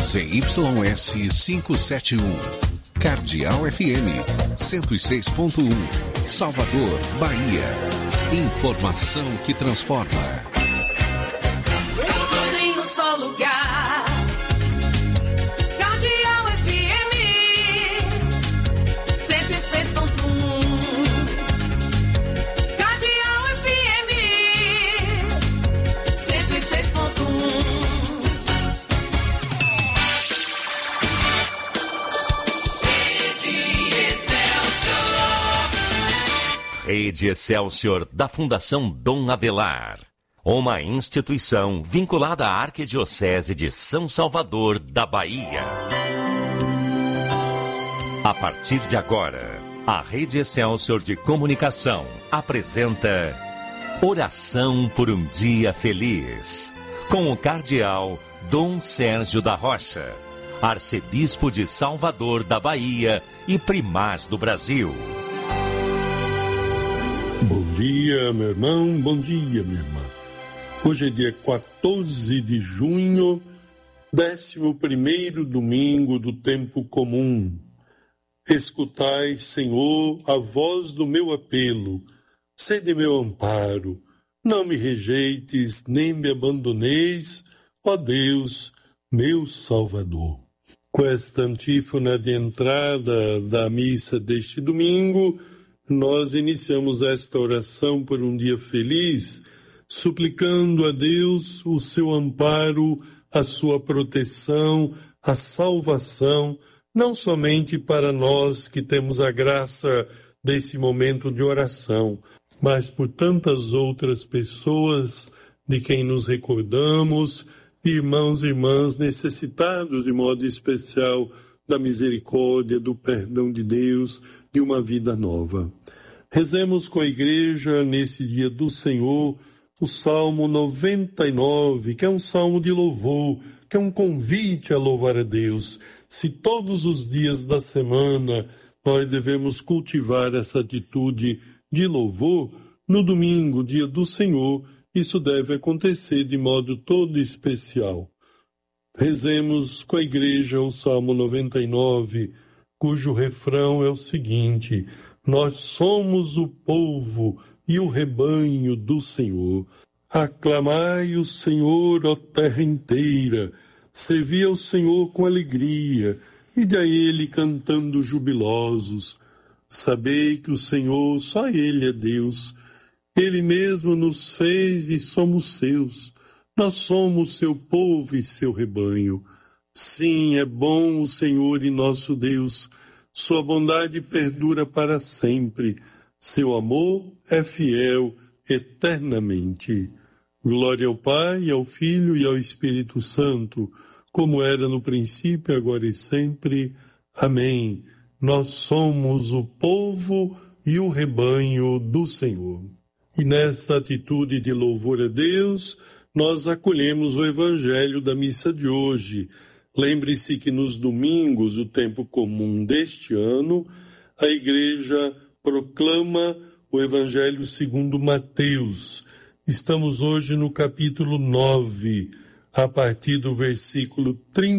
ZYS 571, Cardeal FM 106.1, Salvador, Bahia. Informação que transforma. Tudo em um só lugar. Cardeal FM 106.1. Cardeal FM 106.1. Rede Excelsior, da Fundação Dom Avelar. Uma instituição vinculada à Arquidiocese de São Salvador, da Bahia. A partir de agora, a Rede Excelsior de Comunicação apresenta Oração por um Dia Feliz, com o cardeal Dom Sérgio da Rocha, arcebispo de Salvador, da Bahia e primaz do Brasil. Bom dia, meu irmão, bom dia, minha irmã. Hoje é dia 14 de junho, 11º domingo do tempo comum. Escutai, Senhor, a voz do meu apelo, sede meu amparo, não me rejeites, nem me abandoneis, ó Deus, meu Salvador. Com esta antífona de entrada da missa deste domingo, nós iniciamos esta oração por um dia feliz, suplicando a Deus o seu amparo, a sua proteção, a salvação, não somente para nós que temos a graça desse momento de oração, mas por tantas outras pessoas de quem nos recordamos, irmãos e irmãs necessitados de modo especial da misericórdia, do perdão de Deus, de uma vida nova. Rezemos com a Igreja nesse dia do Senhor o Salmo 99, que é um salmo de louvor, que é um convite a louvar a Deus. Se todos os dias da semana nós devemos cultivar essa atitude de louvor, no domingo, dia do Senhor, isso deve acontecer de modo todo especial. Rezemos com a Igreja o Salmo 99, cujo refrão é o seguinte: nós somos o povo e o rebanho do Senhor. Aclamai o Senhor, ó terra inteira, servi ao Senhor com alegria, ide a Ele cantando jubilosos. Sabei que o Senhor, só Ele é Deus. Ele mesmo nos fez e somos seus. Nós somos seu povo e seu rebanho. Sim, é bom o Senhor e nosso Deus. Sua bondade perdura para sempre. Seu amor é fiel eternamente. Glória ao Pai, ao Filho e ao Espírito Santo, como era no princípio, agora e sempre. Amém. Nós somos o povo e o rebanho do Senhor. E nesta atitude de louvor a Deus, nós acolhemos o Evangelho da missa de hoje. Lembre-se que nos domingos, o tempo comum deste ano, a Igreja proclama o Evangelho segundo Mateus. Estamos hoje no capítulo 9, a partir do versículo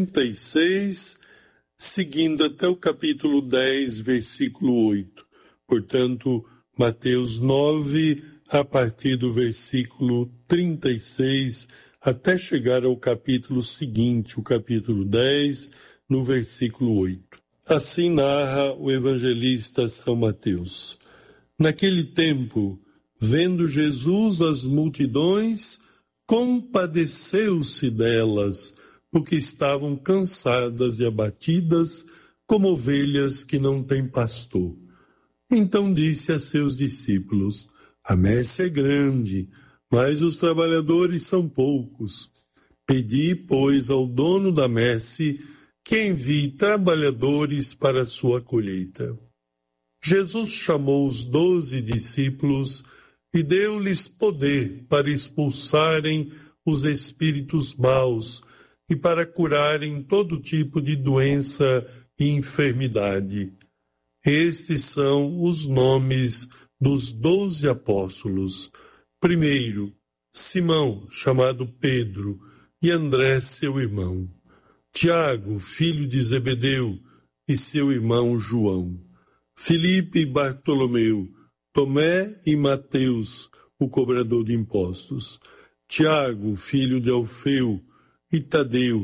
36, seguindo até o capítulo 10, versículo 8. Portanto, Mateus 9, a partir do versículo 36, até chegar ao capítulo seguinte, o capítulo 10, no versículo 8. Assim narra o evangelista São Mateus. Naquele tempo, vendo Jesus as multidões, compadeceu-se delas, porque estavam cansadas e abatidas, como ovelhas que não têm pastor. Então disse a seus discípulos: a messe é grande, mas os trabalhadores são poucos. Pedi, pois, ao dono da messe que envie trabalhadores para a sua colheita. Jesus chamou os 12 discípulos e deu-lhes poder para expulsarem os espíritos maus e para curarem todo tipo de doença e enfermidade. Estes são os nomes dos 12 apóstolos. Primeiro, Simão, chamado Pedro, e André, seu irmão. Tiago, filho de Zebedeu, e seu irmão João, Filipe e Bartolomeu, Tomé e Mateus, o cobrador de impostos, Tiago, filho de Alfeu, e Tadeu,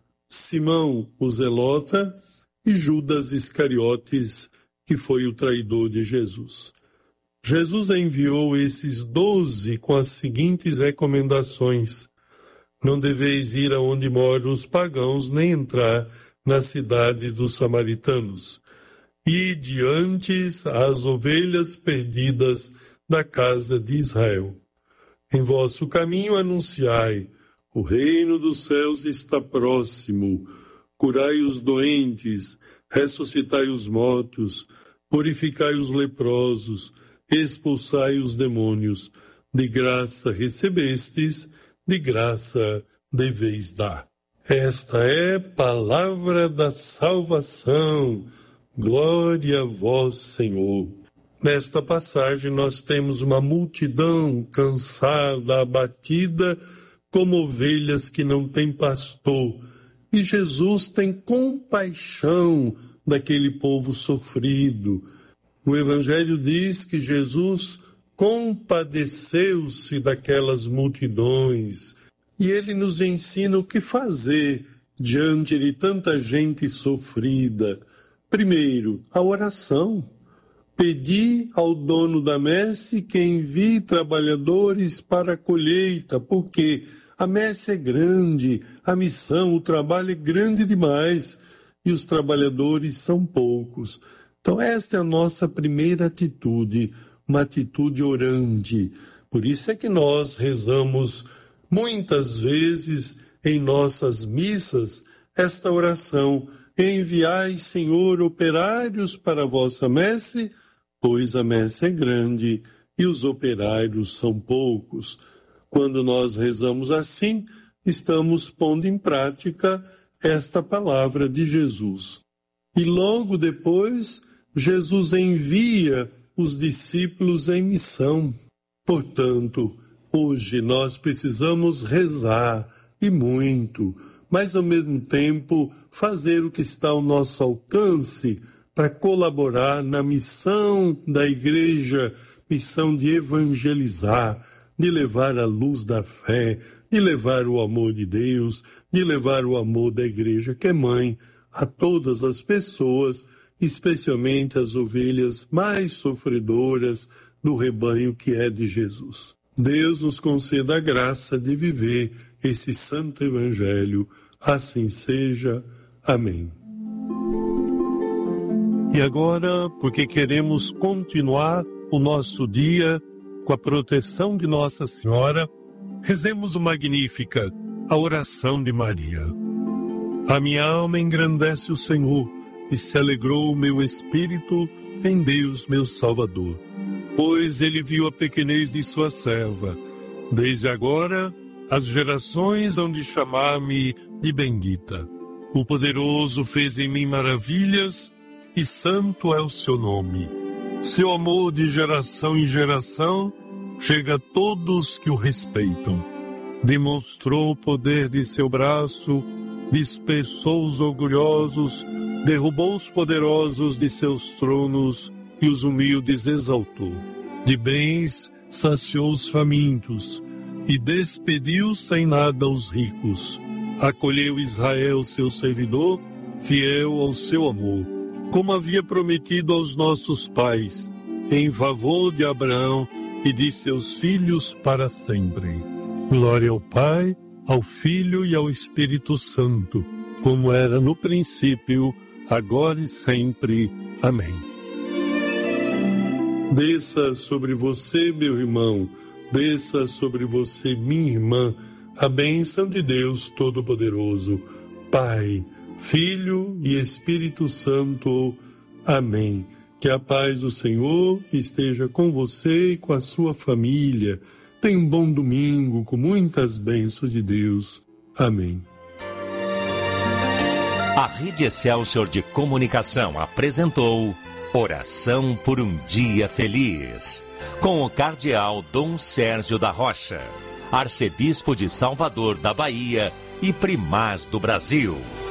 Simão, o zelota, e Judas Iscariotes, que foi o traidor de Jesus. Jesus enviou esses 12 com as seguintes recomendações: não deveis ir aonde moram os pagãos, nem entrar nas cidades dos samaritanos. Ide antes às ovelhas perdidas da casa de Israel. Em vosso caminho anunciai: o reino dos céus está próximo. Curai os doentes, ressuscitai os mortos, purificai os leprosos, expulsai os demônios. De graça recebestes, de graça deveis dar. Esta é palavra da salvação. Glória a vós, Senhor. Nesta passagem nós temos uma multidão cansada, abatida, como ovelhas que não têm pastor. E Jesus tem compaixão daquele povo sofrido. O Evangelho diz que Jesus compadeceu-se daquelas multidões. E ele nos ensina o que fazer diante de tanta gente sofrida. Primeiro, a oração. Pedi ao dono da messe que envie trabalhadores para a colheita, porque a messe é grande, a missão, o trabalho é grande demais e os trabalhadores são poucos. Então esta é a nossa primeira atitude, uma atitude orante. Por isso é que nós rezamos muitas vezes em nossas missas esta oração: enviai, Senhor, operários para a vossa messe, pois a messe é grande e os operários são poucos. Quando nós rezamos assim, estamos pondo em prática esta palavra de Jesus. E logo depois, Jesus envia os discípulos em missão. Portanto, hoje nós precisamos rezar, e muito, mas ao mesmo tempo fazer o que está ao nosso alcance para colaborar na missão da igreja, missão de evangelizar, de levar a luz da fé, de levar o amor de Deus, de levar o amor da igreja, que é mãe, a todas as pessoas, especialmente as ovelhas mais sofredoras do rebanho que é de Jesus. Deus nos conceda a graça de viver esse santo evangelho. Assim seja. Amém. E agora, porque queremos continuar o nosso dia com a proteção de Nossa Senhora, rezemos o Magnífica, a oração de Maria. A minha alma engrandece o Senhor, e se alegrou o meu espírito em Deus, meu Salvador. Pois ele viu a pequenez de sua serva. Desde agora, as gerações hão de chamar-me de bendita. O Poderoso fez em mim maravilhas, e santo é o seu nome. Seu amor de geração em geração chega a todos que o respeitam. Demonstrou o poder de seu braço, dispersou os orgulhosos, derrubou os poderosos de seus tronos e os humildes exaltou. De bens saciou os famintos e despediu sem nada os ricos. Acolheu Israel, seu servidor, fiel ao seu amor, como havia prometido aos nossos pais, em favor de Abraão e de seus filhos para sempre. Glória ao Pai, ao Filho e ao Espírito Santo, como era no princípio, agora e sempre. Amém. Desça sobre você, meu irmão, desça sobre você, minha irmã, a bênção de Deus Todo-Poderoso, Pai, Filho e Espírito Santo. Amém. Que a paz do Senhor esteja com você e com a sua família. Tenha um bom domingo com muitas bênçãos de Deus. Amém. A Rede Excelsior de Comunicação apresentou Oração por um Dia Feliz, com o Cardeal Dom Sérgio da Rocha, Arcebispo de Salvador da Bahia e Primaz do Brasil.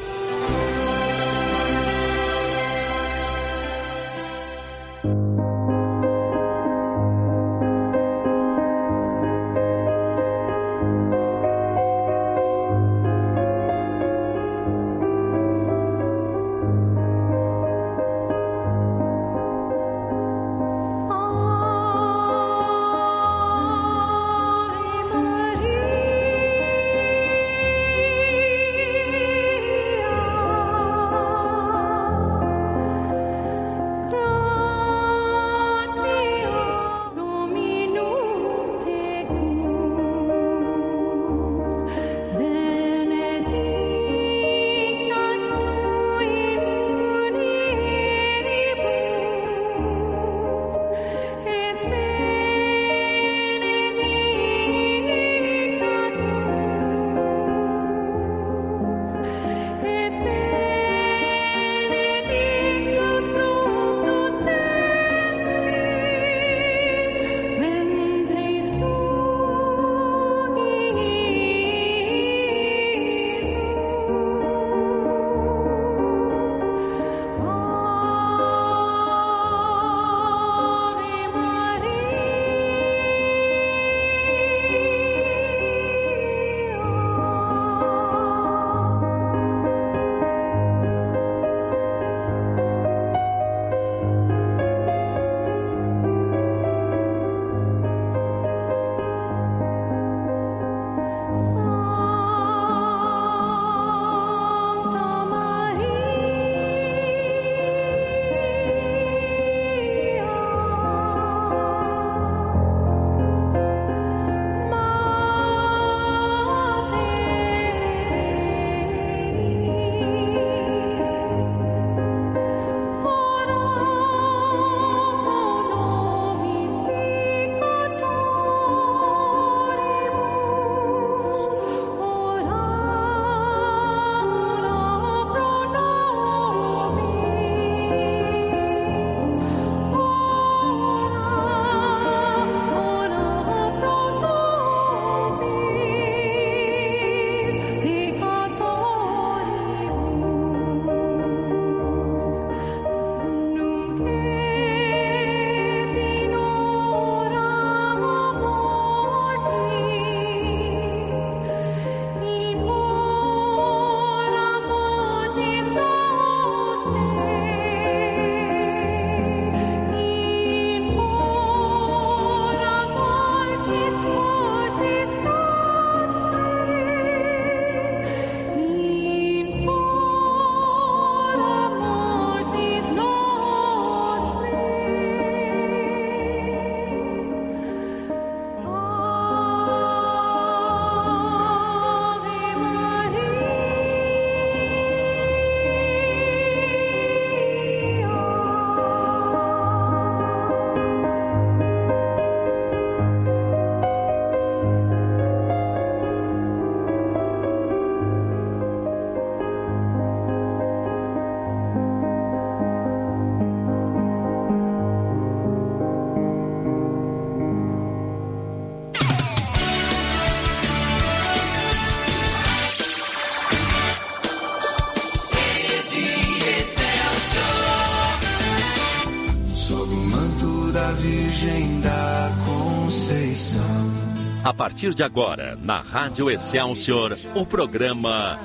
Virgem da Conceição. A partir de agora, na Rádio Excelsior, o programa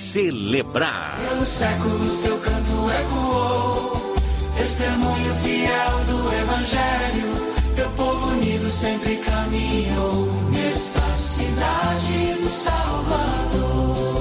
Celebrar. Pelos séculos teu canto ecoou, testemunho fiel do Evangelho. Teu povo unido sempre caminhou nesta cidade do Salvador.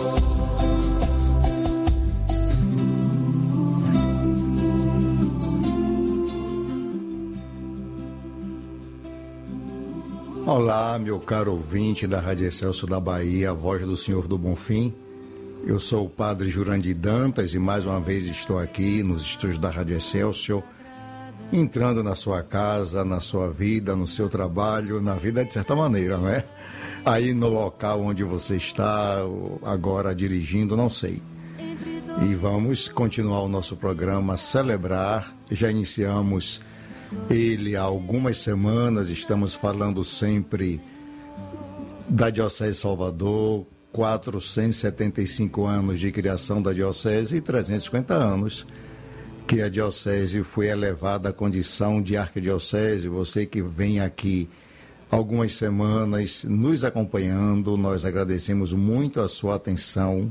Olá, meu caro ouvinte da Rádio Excelsior da Bahia, a voz do Senhor do Bonfim. Eu sou o Padre Jurandir Dantas e mais uma vez estou aqui nos estúdios da Rádio Excelsior, entrando na sua casa, na sua vida, no seu trabalho, na vida de certa maneira, não é? Aí no local onde você está, agora dirigindo, não sei. E vamos continuar o nosso programa Celebrar. Já iniciamos ele há algumas semanas, estamos falando sempre da Diocese de Salvador, 475 anos de criação da Diocese e 350 anos que a Diocese foi elevada à condição de arquidiocese. Você que vem aqui algumas semanas nos acompanhando, nós agradecemos muito a sua atenção,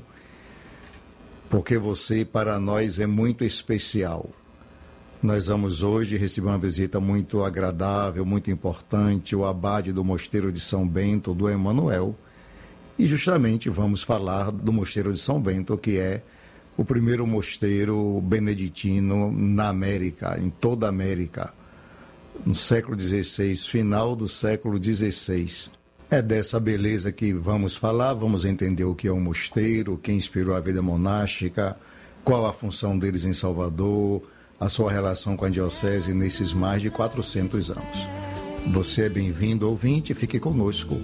porque você para nós é muito especial. Nós vamos hoje receber uma visita muito agradável, muito importante, o abade do Mosteiro de São Bento, do Emanuel, e justamente vamos falar do Mosteiro de São Bento, que é o primeiro mosteiro beneditino na América, em toda a América, no século XVI, final do século XVI. É dessa beleza que vamos falar, vamos entender o que é um mosteiro, quem inspirou a vida monástica, qual a função deles em Salvador, a sua relação com a Diocese nesses mais de 400 anos. Você é bem-vindo, ouvinte, fique conosco.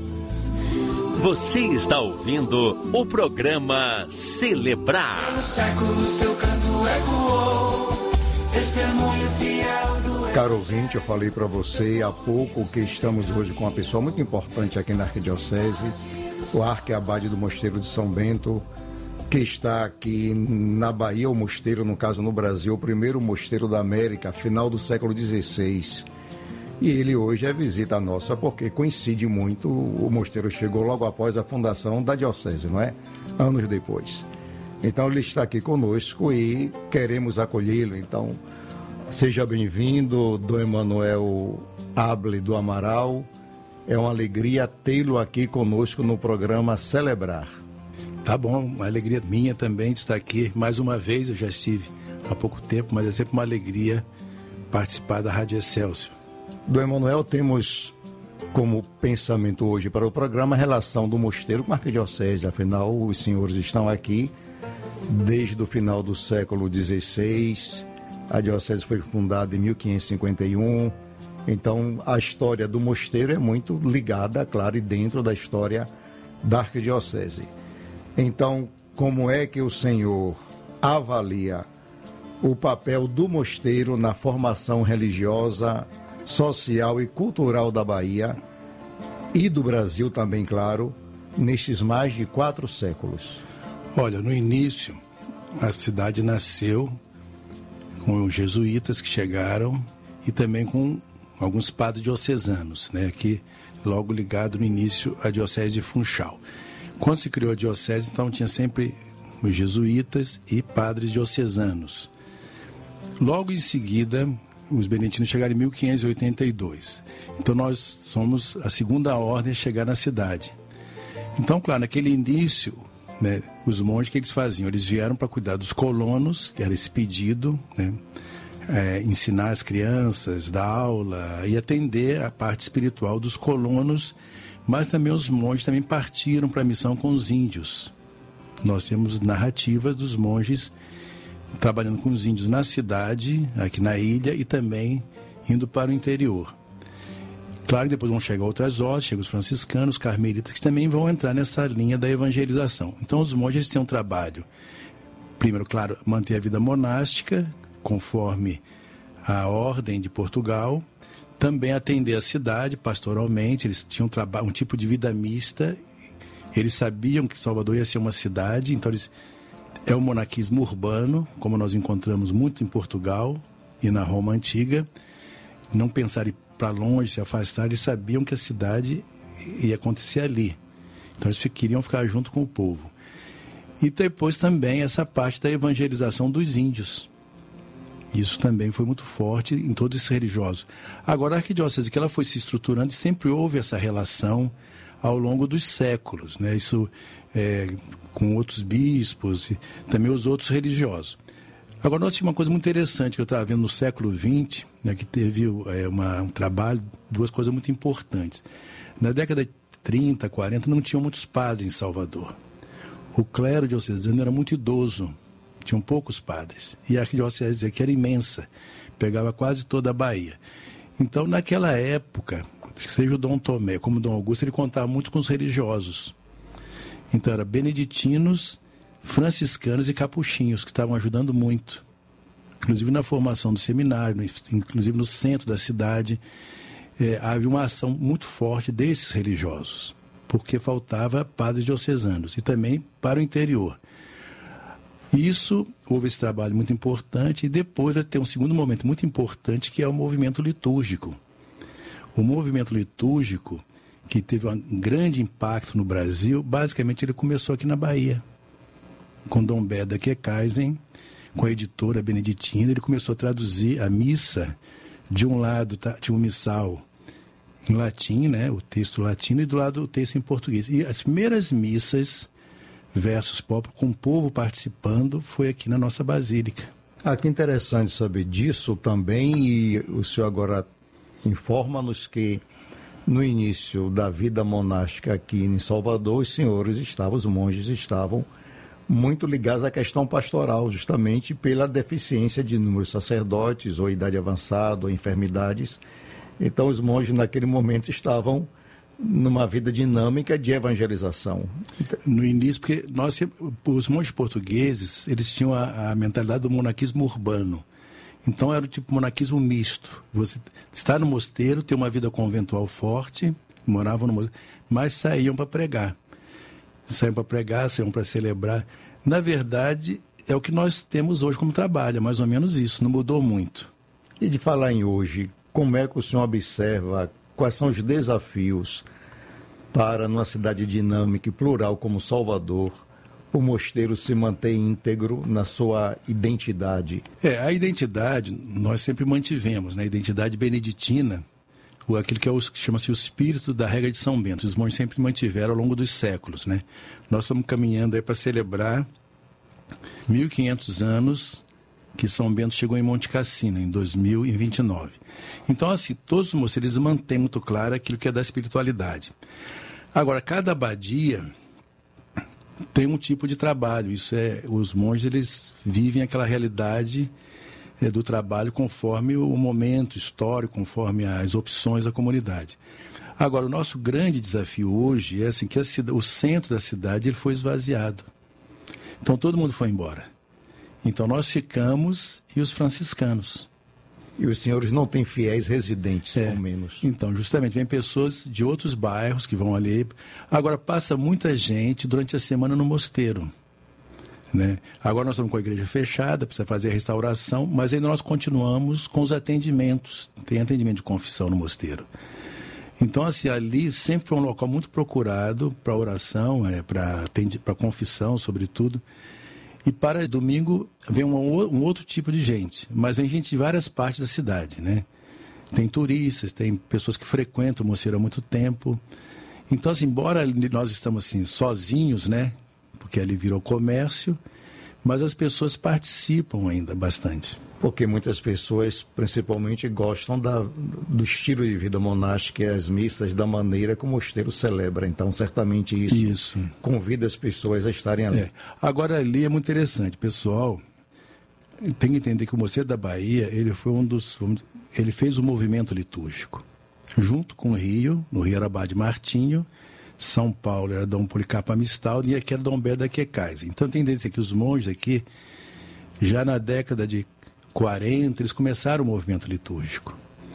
Você está ouvindo o programa Celebrar. Pelos séculos teu canto ecoou, testemunho fiel do... Caro ouvinte, eu falei para você há pouco que estamos hoje com uma pessoa muito importante aqui na Arquidiocese, o arquiabade do Mosteiro de São Bento, que está aqui na Bahia, o mosteiro, no caso no Brasil, o primeiro mosteiro da América, final do século XVI. E ele hoje é visita nossa, porque coincide muito, o mosteiro chegou logo após a fundação da Diocese, não é? Anos depois. Então ele está aqui conosco e queremos acolhê-lo. Então, seja bem-vindo, Dom Emanuel Able do Amaral. É uma alegria tê-lo aqui conosco no programa Celebrar. Tá bom, uma alegria minha também de estar aqui mais uma vez. Eu já estive há pouco tempo, mas é sempre uma alegria participar da Rádio Excelsior. Do Emanuel, temos como pensamento hoje para o programa a relação do mosteiro com a arquidiocese. Afinal, os senhores estão aqui desde o final do século XVI. A diocese foi fundada em 1551. Então, a história do mosteiro é muito ligada, claro, e dentro da história da arquidiocese. Então, como é que o senhor avalia o papel do mosteiro na formação religiosa, social e cultural da Bahia e do Brasil também, claro, nestes mais de 4 séculos? Olha, no início, a cidade nasceu com os jesuítas que chegaram e também com alguns padres diocesanos, né, que logo ligado no início à diocese de Funchal. Quando se criou a diocese, então tinha sempre os jesuítas e padres diocesanos. Logo em seguida, os beneditinos chegaram em 1582. Então nós somos a segunda ordem a chegar na cidade. Então, claro, naquele início, né, os monges, que eles faziam? Eles vieram para cuidar dos colonos, que era esse pedido, né, ensinar as crianças, dar aula e atender a parte espiritual dos colonos, mas também os monges também partiram para a missão com os índios. Nós temos narrativas dos monges trabalhando com os índios na cidade, aqui na ilha, e também indo para o interior. Claro que depois vão chegar outras ordens, chegam os franciscanos, os carmelitas, que também vão entrar nessa linha da evangelização. Então os monges têm um trabalho, primeiro, claro, manter a vida monástica, conforme a ordem de Portugal, também atender a cidade pastoralmente. Eles tinham um tipo de vida mista, eles sabiam que Salvador ia ser uma cidade, então é o monaquismo urbano, como nós encontramos muito em Portugal e na Roma Antiga. Não pensar em ir para longe, se afastar, eles sabiam que a cidade ia acontecer ali. Então eles queriam ficar junto com o povo. E depois também essa parte da evangelização dos índios. Isso também foi muito forte em todos esses religiosos. Agora, a arquidiocese, que ela foi se estruturando, sempre houve essa relação ao longo dos séculos, né? Isso com outros bispos e também os outros religiosos. Agora, nós tínhamos uma coisa muito interessante que eu estava vendo no século XX, né, que teve um trabalho, 2 coisas muito importantes. Na década de 30, 40, não tinham muitos padres em Salvador. O clero diocesano era muito idoso, tinham poucos padres. E a arquidiocese aqui era imensa, pegava quase toda a Bahia. Então, naquela época, seja o Dom Tomé como o Dom Augusto, ele contava muito com os religiosos. Então, eram beneditinos, franciscanos e capuchinhos, que estavam ajudando muito. Inclusive na formação do seminário, inclusive no centro da cidade, havia uma ação muito forte desses religiosos. porque faltava padres diocesanos e também para o interior. Isso, houve esse trabalho muito importante e depois vai ter um segundo momento muito importante que é o movimento litúrgico. O movimento litúrgico, que teve um grande impacto no Brasil, basicamente ele começou aqui na Bahia, com Dom Beda Kekaisen, com a editora beneditina. Ele começou a traduzir a missa, de um lado tinha um missal em latim, né, o texto latino, e do lado o texto em português. E as primeiras missas, versos próprios, com o povo participando, foi aqui na nossa Basílica. Que interessante saber disso também, e o senhor agora informa-nos que no início da vida monástica aqui em Salvador, os monges estavam muito ligados à questão pastoral, justamente pela deficiência de inúmeros sacerdotes, ou idade avançada, ou enfermidades. Então os monges naquele momento estavam numa vida dinâmica de evangelização. No início, porque os monges portugueses, eles tinham a mentalidade do monaquismo urbano. Então era o tipo monaquismo misto. Você está no mosteiro, tem uma vida conventual forte, moravam no mosteiro, mas saíam para pregar. Saíam para pregar, saíam para celebrar. Na verdade, é o que nós temos hoje como trabalho, é mais ou menos isso, não mudou muito. E de falar em hoje, como é que o senhor observa, quais são os desafios para, numa cidade dinâmica e plural como Salvador, o mosteiro se manter íntegro na sua identidade? A identidade nós sempre mantivemos, né? A identidade beneditina, aquilo que chama-se o espírito da regra de São Bento. Os monges sempre mantiveram ao longo dos séculos, né? Nós estamos caminhando aí para celebrar 1.500 anos que São Bento chegou em Monte Cassino, em 2029. Então, assim, todos os mosteiros mantêm muito claro aquilo que é da espiritualidade. Agora, cada abadia tem um tipo de trabalho. Os monges, eles vivem aquela realidade do trabalho conforme o momento histórico, conforme as opções da comunidade. Agora, o nosso grande desafio hoje é assim, que o centro da cidade ele foi esvaziado. Então, todo mundo foi embora. Então, nós ficamos e os franciscanos. E os senhores não têm fiéis residentes, pelo menos. Então, justamente, vem pessoas de outros bairros que vão ali. Agora, passa muita gente durante a semana no mosteiro, né? Agora nós estamos com a igreja fechada, precisa fazer a restauração, mas ainda nós continuamos com os atendimentos. Tem atendimento de confissão no mosteiro. Então, assim, ali sempre foi um local muito procurado para oração, para confissão, sobretudo. E para domingo vem um outro tipo de gente, mas vem gente de várias partes da cidade, né? Tem turistas, tem pessoas que frequentam o mosteiro há muito tempo. Então, assim, embora nós estamos assim, sozinhos, né? Porque ali virou comércio, mas as pessoas participam ainda bastante. Porque muitas pessoas, principalmente, gostam do estilo de vida monástica e as missas, da maneira que o mosteiro celebra. Então, certamente isso convida as pessoas a estarem ali. Agora, ali é muito interessante. Pessoal, tem que entender que o Mosteiro da Bahia, ele foi ele fez o movimento litúrgico. Junto com o Rio, no Rio era Abade Martinho, São Paulo era Dom Policarpo Amistaldo e aqui era Dom Beda Kekaisen. Então, tem que entender que os monges aqui, já na década de 40, eles começaram o movimento litúrgico.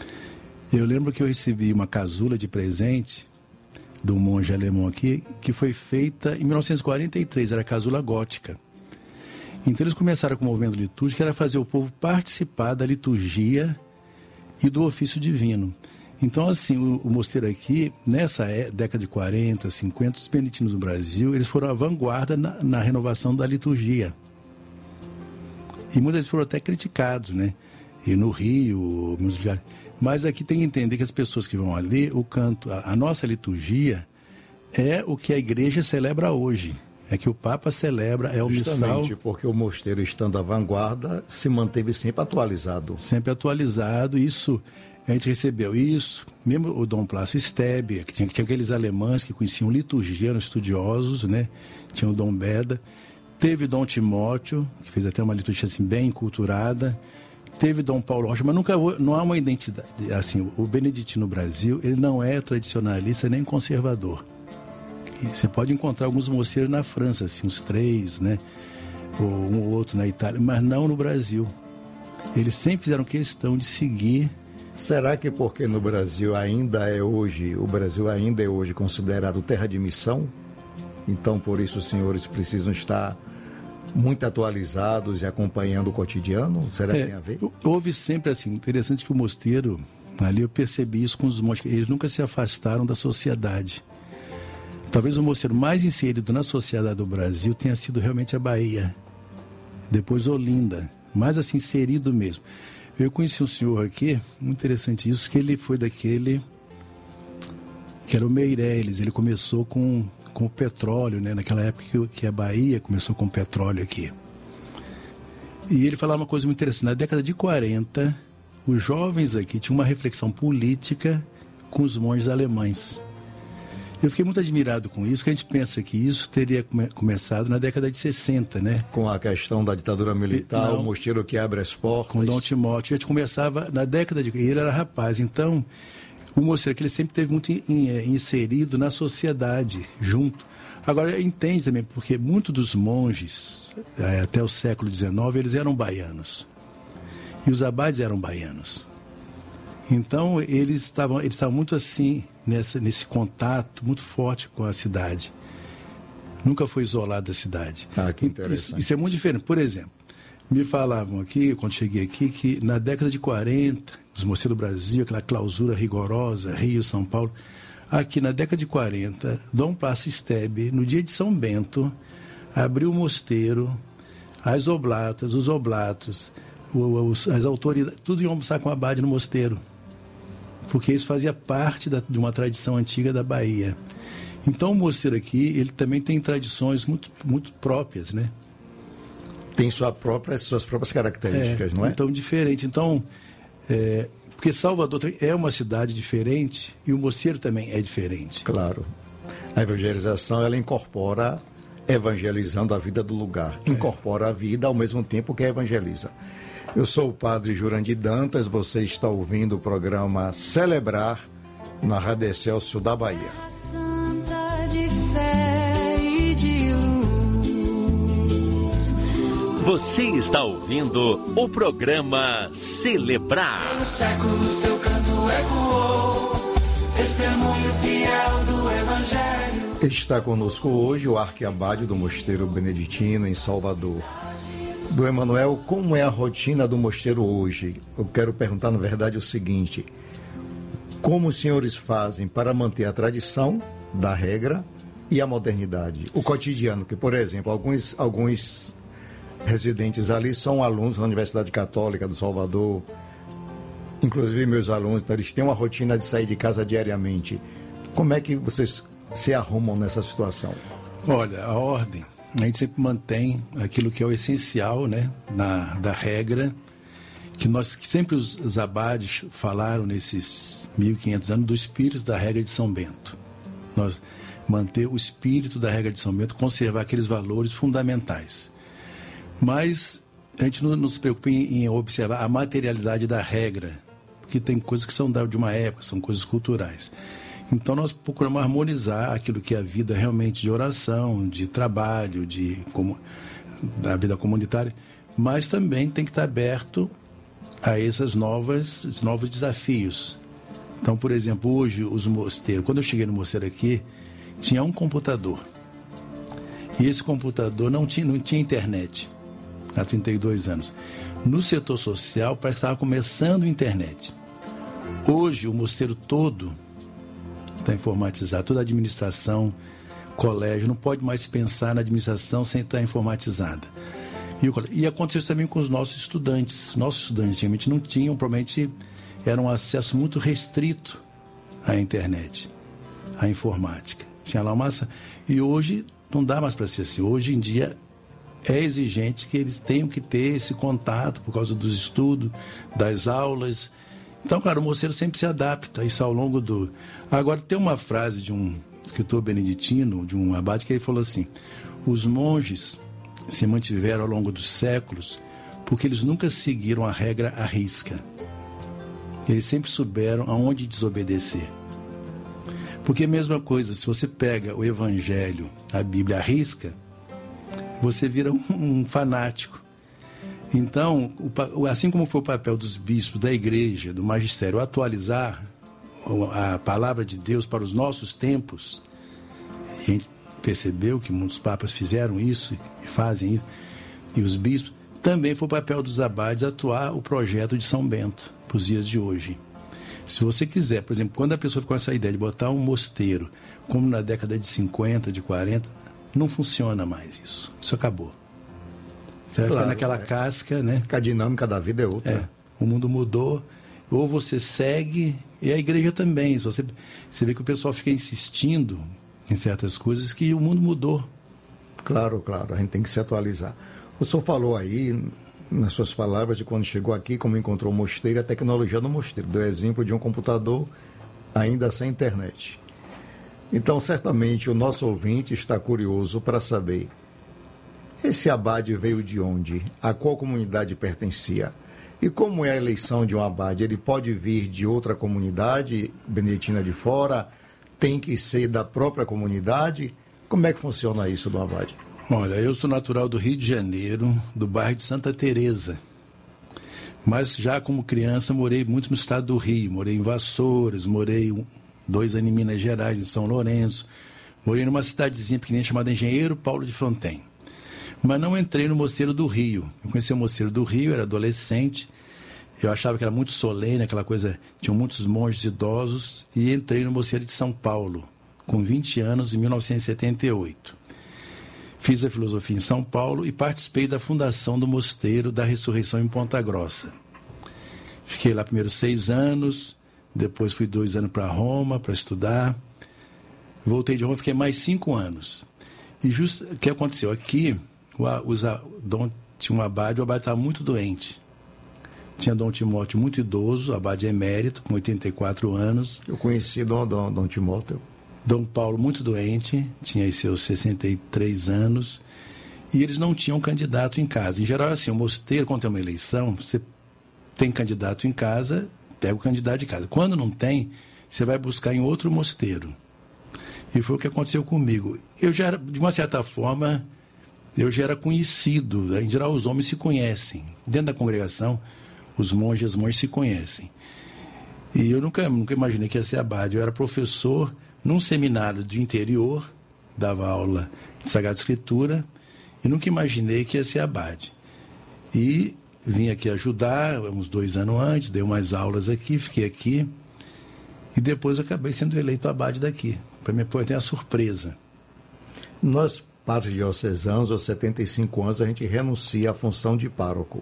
Eu lembro que eu recebi uma casula de presente de um monge alemão aqui, que foi feita em 1943, era a casula gótica. Então eles começaram com o movimento litúrgico, que era fazer o povo participar da liturgia e do ofício divino. Então, assim, o mosteiro aqui, nessa década de 40, 50, os beneditinos do Brasil, eles foram a vanguarda na renovação da liturgia. E muitas vezes foram até criticados, né? E no Rio, mas aqui tem que entender que as pessoas que vão ali, o canto, a nossa liturgia é o que a igreja celebra hoje. É que o Papa celebra, é o missal. Justamente porque o mosteiro, estando à vanguarda, se manteve sempre atualizado. Sempre atualizado, isso, a gente recebeu isso, mesmo o Dom Plácio Stebe, que tinha aqueles alemães que conheciam liturgia, eram estudiosos, né? Tinha o Dom Beda. Teve Dom Timóteo, que fez até uma liturgia assim, bem culturada. Teve Dom Paulo Rocha, mas não há uma identidade. Assim, o beneditino no Brasil, ele não é tradicionalista nem conservador. E você pode encontrar alguns mosteiros na França, assim, uns 3, né? Ou um ou outro na Itália, mas não no Brasil. Eles sempre fizeram questão de seguir Será que porque no Brasil ainda é hoje, o Brasil ainda é hoje considerado terra de missão? Então, por isso, os senhores precisam estar muito atualizados e acompanhando o cotidiano? Será que tem a ver? Houve sempre assim, interessante que o mosteiro, ali eu percebi isso com os monges, eles nunca se afastaram da sociedade. Talvez o mosteiro mais inserido na sociedade do Brasil tenha sido realmente a Bahia, depois Olinda, mais assim inserido mesmo. Eu conheci um senhor aqui, muito interessante isso, que ele foi daquele, que era o Meireles, ele começou com o petróleo, né? Naquela época que a Bahia começou com o petróleo aqui. E ele falava uma coisa muito interessante, na década de 40, os jovens aqui tinham uma reflexão política com os monges alemães. Eu fiquei muito admirado com isso, porque a gente pensa que isso teria começado na década de 60, né? Com a questão da ditadura militar, Não, o mosteiro que abre as portas. Com Dom Timóteo. A gente começava na década de... Ele era rapaz, então o mosteiro que ele sempre esteve muito inserido na sociedade, junto. Agora, entende também, porque muitos dos monges, até o século XIX, eles eram baianos. E os abades eram baianos. Então, eles estavam muito assim, nesse contato muito forte com a cidade. Nunca foi isolado da cidade. Ah, que interessante. Isso é muito diferente. Por exemplo, me falavam aqui, quando cheguei aqui, que na década de 40, os mosteiros do Brasil, aquela clausura rigorosa, Rio, São Paulo, aqui na década de 40, Dom Plácido Estebe, no dia de São Bento, abriu o mosteiro, as oblatas, os oblatos, as autoridades, tudo iam almoçar com o abade no mosteiro, porque isso fazia parte de uma tradição antiga da Bahia. Então o mosteiro aqui, ele também tem tradições muito, muito próprias, né? Tem suas próprias características, não é? Então, diferente. Então, porque Salvador é uma cidade diferente e o mosteiro também é diferente. Claro. A evangelização, ela incorpora, evangelizando a vida do lugar. Incorpora a vida ao mesmo tempo que evangeliza. Eu sou o padre Jurandir Dantas, você está ouvindo o programa Celebrar na Rádio Excelsior da Bahia. Santa de fé e de luz. Você está ouvindo o programa Celebrar. Pelos séculos teu canto ecoou, testemunho fiel do Evangelho. Está conosco hoje o arquiabade do Mosteiro Beneditino em Salvador. Do Emanuel, como é a rotina do mosteiro hoje? Eu quero perguntar, na verdade, o seguinte: como os senhores fazem para manter a tradição da regra e a modernidade? O cotidiano, que, por exemplo, alguns residentes ali são alunos da Universidade Católica do Salvador, inclusive meus alunos, então eles têm uma rotina de sair de casa diariamente. Como é que vocês se arrumam nessa situação? Olha, a ordem, a gente sempre mantém aquilo que é o essencial, né, da regra, que sempre os abades falaram nesses 1500 anos do espírito da regra de São Bento. Nós manter o espírito da regra de São Bento, conservar aqueles valores fundamentais. Mas a gente não se preocupa em observar a materialidade da regra, porque tem coisas que são de uma época, são coisas culturais. Então nós procuramos harmonizar aquilo que é a vida realmente de oração, de trabalho, da vida comunitária, mas também tem que estar aberto a esses novos desafios. Então, por exemplo, hoje os mosteiros, quando eu cheguei no mosteiro aqui, tinha um computador. E esse computador não tinha internet há 32 anos. No setor social, parece que estava começando a internet. Hoje, o mosteiro todo está informatizado, toda a administração, colégio, não pode mais pensar na administração sem estar informatizada. E aconteceu isso também com os nossos estudantes. Nossos estudantes antigamente não tinham, provavelmente era um acesso muito restrito à internet, à informática. Tinha lá uma... E hoje não dá mais para ser assim. Hoje em dia é exigente que eles tenham que ter esse contato por causa dos estudos, das aulas. Então, claro, o mosteiro sempre se adapta a isso ao longo do... Agora, tem uma frase de um escritor beneditino, de um abade, que ele falou assim: os monges se mantiveram ao longo dos séculos porque eles nunca seguiram a regra à risca. Eles sempre souberam aonde desobedecer. Porque a mesma coisa, se você pega o Evangelho, a Bíblia à risca, você vira um fanático. Então, assim como foi o papel dos bispos, da igreja, do magistério, atualizar a palavra de Deus para os nossos tempos, e a gente percebeu que muitos papas fizeram isso e fazem isso, e os bispos, também foi o papel dos abades atuar o projeto de São Bento para os dias de hoje. Se você quiser, por exemplo, quando a pessoa ficou com essa ideia de botar um mosteiro, como na década de 50, de 40, não funciona mais isso. Isso acabou. Você vai ficar naquela casca, né? A dinâmica da vida é outra. O mundo mudou, ou você segue, e a igreja também. Você vê que o pessoal fica insistindo em certas coisas que o mundo mudou. Claro, a gente tem que se atualizar. O senhor falou aí, nas suas palavras, de quando chegou aqui, como encontrou o mosteiro, a tecnologia no mosteiro. Deu exemplo de um computador ainda sem internet. Então, certamente, o nosso ouvinte está curioso para saber, esse abade veio de onde? A qual comunidade pertencia? E como é a eleição de um abade? Ele pode vir de outra comunidade, beneditina de fora? Tem que ser da própria comunidade? Como é que funciona isso do abade? Olha, eu sou natural do Rio de Janeiro, do bairro de Santa Teresa. Mas já como criança morei muito no estado do Rio. Morei em Vassouras, morei 2 anos em Minas Gerais, em São Lourenço. Morei numa cidadezinha pequenininha chamada Engenheiro Paulo de Fronten. Mas não entrei no Mosteiro do Rio. Eu conheci o Mosteiro do Rio, era adolescente. Eu achava que era muito solene, aquela coisa, tinham muitos monges idosos. E entrei no Mosteiro de São Paulo, com 20 anos, em 1978. Fiz a filosofia em São Paulo e participei da fundação do Mosteiro da Ressurreição em Ponta Grossa. Fiquei lá primeiro 6 anos, depois fui 2 anos para Roma para estudar. Voltei de Roma, fiquei mais 5 anos. E justo o que aconteceu aqui, tinha um abade, o abade estava muito doente. Tinha Dom Timóteo muito idoso, abade emérito, com 84 anos. Eu conheci Dom Timóteo. Dom Paulo muito doente, tinha aí seus 63 anos, e eles não tinham candidato em casa. Em geral, assim, o mosteiro, quando tem uma eleição, você tem candidato em casa, pega o candidato de casa. Quando não tem, você vai buscar em outro mosteiro. E foi o que aconteceu comigo. Eu já era, de uma certa forma, eu já era conhecido. Em geral, os homens se conhecem. Dentro da congregação, os monges e as monjas se conhecem. E eu nunca imaginei que ia ser abade. Eu era professor num seminário de interior, dava aula de Sagrada Escritura, e nunca imaginei que ia ser abade. E vim aqui ajudar, uns 2 anos antes, dei umas aulas aqui, fiquei aqui, e depois acabei sendo eleito abade daqui. Para mim foi até uma surpresa. Nós, padres diocesanos, aos 75 anos, a gente renuncia à função de pároco.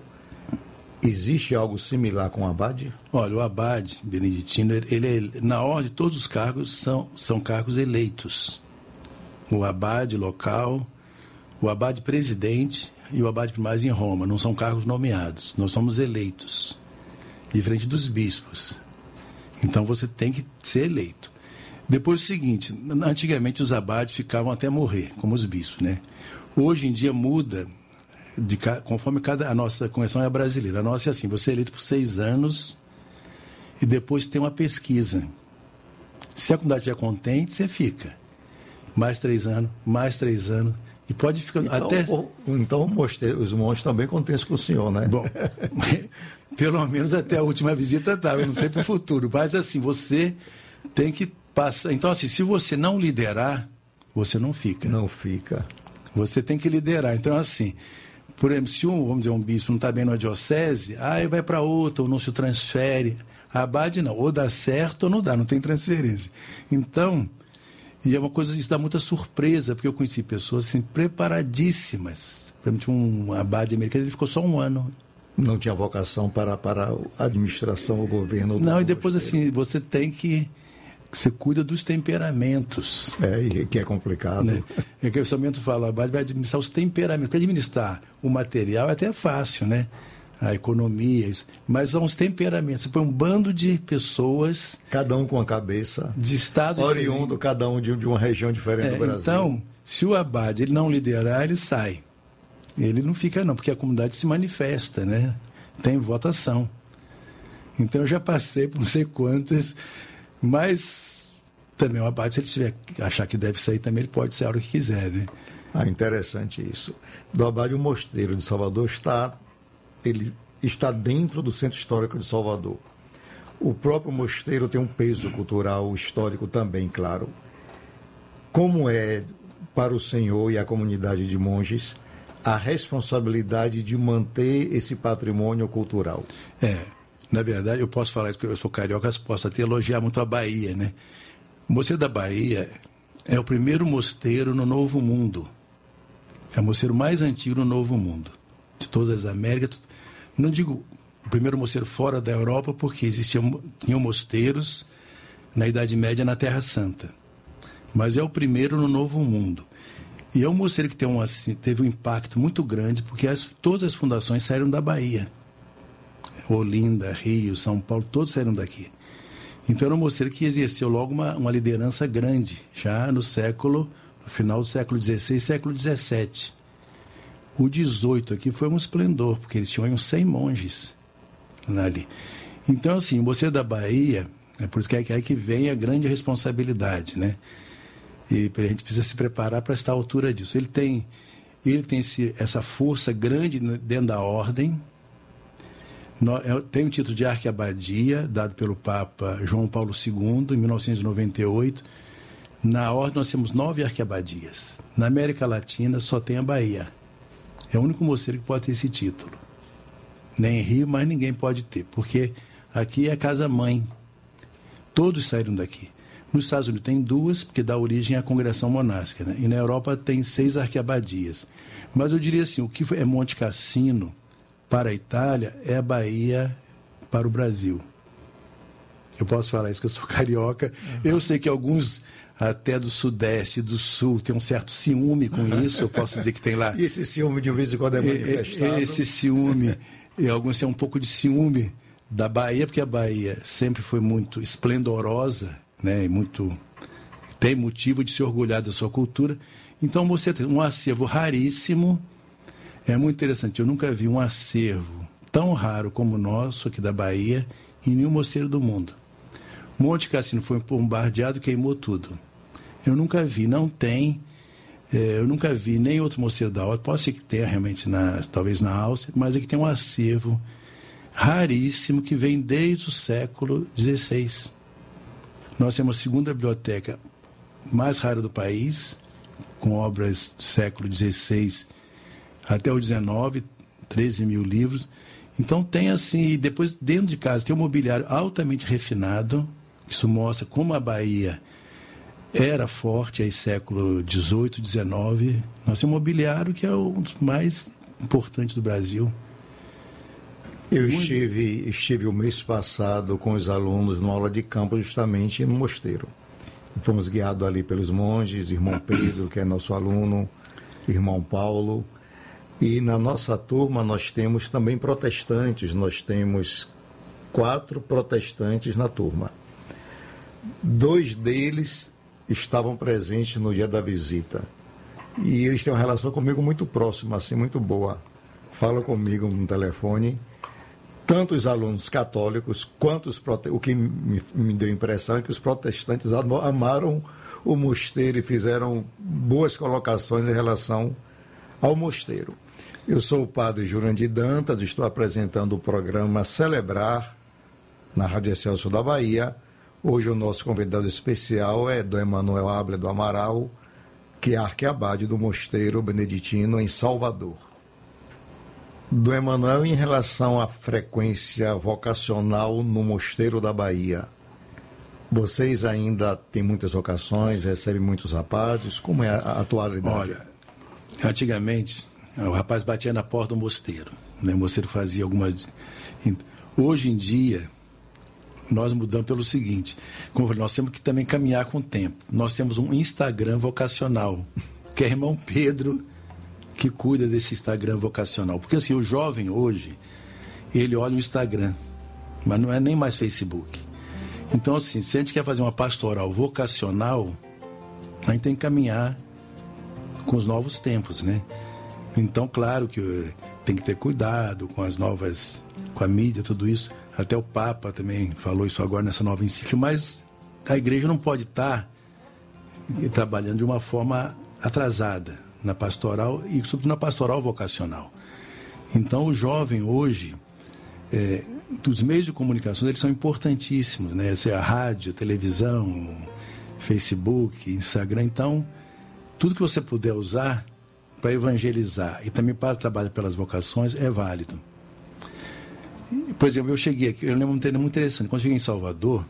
Existe algo similar com o abade? Olha, o abade beneditino, ele na ordem de todos os cargos, são cargos eleitos. O abade local, o abade presidente e o abade primário em Roma. Não são cargos nomeados, nós somos eleitos. Diferente dos bispos. Então você tem que ser eleito. Depois o seguinte, antigamente os abades ficavam até morrer, como os bispos, né? Hoje em dia muda, conforme a nossa congregação é brasileira. A nossa é assim, você é eleito por 6 anos e depois tem uma pesquisa. Se a comunidade estiver contente, você fica. Mais 3 anos, e pode ficar então, até... Então os monges também contentes com o senhor, né? Bom, pelo menos até a última visita estava, eu não sei para o futuro, mas assim, você tem que passar. Então assim, se você não liderar, você não fica. Não fica. Você tem que liderar. Então assim, por exemplo, se um bispo não está bem na diocese, vai para outra, ou não se transfere. A abade não, ou dá certo ou não dá, não tem transferência. Então, e é uma coisa, isso dá muita surpresa, porque eu conheci pessoas assim, preparadíssimas. Por exemplo, tinha um abade americano, ele ficou só 1 ano. Não tinha vocação para a administração, o governo. Não, e depois assim, você tem que... Você cuida dos temperamentos. Que é complicado. Né? É que o Samento fala, o abade vai administrar os temperamentos. Porque administrar o material é até fácil, né? A economia, isso. Mas são os temperamentos. Você põe um bando de pessoas... Cada um com a cabeça. De estados oriundo, cada um de uma região diferente do Brasil. Então, se o abade ele não liderar, ele sai. Ele não fica não, porque a comunidade se manifesta, né? Tem votação. Então, eu já passei por não sei quantas... Mas também o abade, se ele tiver achar que deve sair, também ele pode ser a hora que quiser, né? Interessante isso. Do abade, o mosteiro de Salvador está ele está dentro do Centro Histórico de Salvador. O próprio mosteiro tem um peso cultural, histórico também, claro. Como é para o senhor e a comunidade de monges a responsabilidade de manter esse patrimônio cultural? Na verdade, eu posso falar isso porque eu sou carioca, posso até elogiar muito a Bahia, né? O Mosteiro da Bahia é o primeiro mosteiro no Novo Mundo. É o mosteiro mais antigo no Novo Mundo, de todas as Américas. Não digo o primeiro mosteiro fora da Europa, porque tinham mosteiros na Idade Média na Terra Santa. Mas é o primeiro no Novo Mundo. E é um mosteiro que teve um impacto muito grande, porque todas as fundações saíram da Bahia. Olinda, Rio, São Paulo, todos saíram daqui. Então era um mosteiro que exerceu logo uma liderança grande, já no final do século XVI, século XVII. O 18 aqui foi um esplendor, porque eles tinham uns 100 monges ali. Então, assim, o Mosteiro da Bahia, é por isso que é aí que vem a grande responsabilidade, né? E a gente precisa se preparar para estar à altura disso. Ele tem essa força grande dentro da ordem. Tem o título de arquiabadia, dado pelo Papa João Paulo II, em 1998. Na ordem nós temos 9 arquiabadias. Na América Latina só tem a Bahia. É o único mosteiro que pode ter esse título. Nem Rio, mas ninguém pode ter, porque aqui é a casa-mãe. Todos saíram daqui. Nos Estados Unidos tem 2, porque dá origem à congregação monástica, né? E na Europa tem 6 arquiabadias. Mas eu diria assim, o que é Monte Cassino para a Itália é a Bahia para o Brasil. Eu posso falar isso, que eu sou carioca. Eu sei que alguns até do Sudeste e do Sul tem um certo ciúme com isso, eu posso dizer que tem lá... E esse ciúme de vez em quando é manifestado? Esse ciúme, e alguns têm um pouco de ciúme da Bahia, porque a Bahia sempre foi muito esplendorosa, né, e tem motivo de se orgulhar da sua cultura. Então você tem um acervo raríssimo. É muito interessante, eu nunca vi um acervo tão raro como o nosso aqui da Bahia em nenhum mosteiro do mundo. Monte Cassino foi bombardeado, queimou tudo. Eu nunca vi, eu nunca vi nem outro mosteiro da ordem, pode ser que tenha realmente, talvez na Áustria, mas aqui tem um acervo raríssimo que vem desde o século XVI. Nós temos a segunda biblioteca mais rara do país, com obras do século XVI até o XIX, 13 mil livros. Então tem assim, e depois dentro de casa tem um mobiliário altamente refinado. Isso mostra como a Bahia era forte aí século XVIII, XIX. Nós temos um mobiliário que é um dos mais importantes do Brasil. Eu estive o mês passado com os alunos numa aula de campo justamente no mosteiro. Fomos guiados ali pelos monges, irmão Pedro, que é nosso aluno, irmão Paulo. E na nossa turma nós temos também protestantes, nós temos 4 protestantes na turma. 2 deles estavam presentes no dia da visita. E eles têm uma relação comigo muito próxima, assim, muito boa. Falam comigo no telefone. Tanto os alunos católicos quanto os protestantes. O que me deu a impressão é que os protestantes amaram o mosteiro e fizeram boas colocações em relação ao mosteiro. Eu sou o padre Jurandir Dantas, estou apresentando o programa Celebrar na Rádio Excelsior da Bahia. Hoje o nosso convidado especial é Dom Emanuel Abler do Amaral, que é arquiabade do Mosteiro Beneditino em Salvador. Dom Emanuel, em relação à frequência vocacional no Mosteiro da Bahia, vocês ainda têm muitas vocações, recebem muitos rapazes? Como é a atualidade? Olha, antigamente o rapaz batia na porta do mosteiro, né? O mosteiro fazia algumas... Hoje em dia, nós mudamos pelo seguinte, como eu falei, nós temos que também caminhar com o tempo. Nós temos um Instagram vocacional, que é irmão Pedro, que cuida desse Instagram vocacional. Porque assim, o jovem hoje, ele olha o Instagram, mas não é nem mais Facebook. Então assim, se a gente quer fazer uma pastoral vocacional, a gente tem que caminhar com os novos tempos, né? Então, claro que tem que ter cuidado com as novas, com a mídia, tudo isso. Até o Papa também falou isso agora nessa nova encíclica, mas a igreja não pode estar trabalhando de uma forma atrasada na pastoral e sobretudo na pastoral vocacional. Então, o jovem hoje, dos meios de comunicação, eles são importantíssimos, né? A rádio, a televisão, Facebook, Instagram. Então, tudo que você puder usar para evangelizar e também para trabalhar pelas vocações é válido. Por exemplo, eu cheguei aqui, eu lembro muito interessante, quando eu cheguei em Salvador,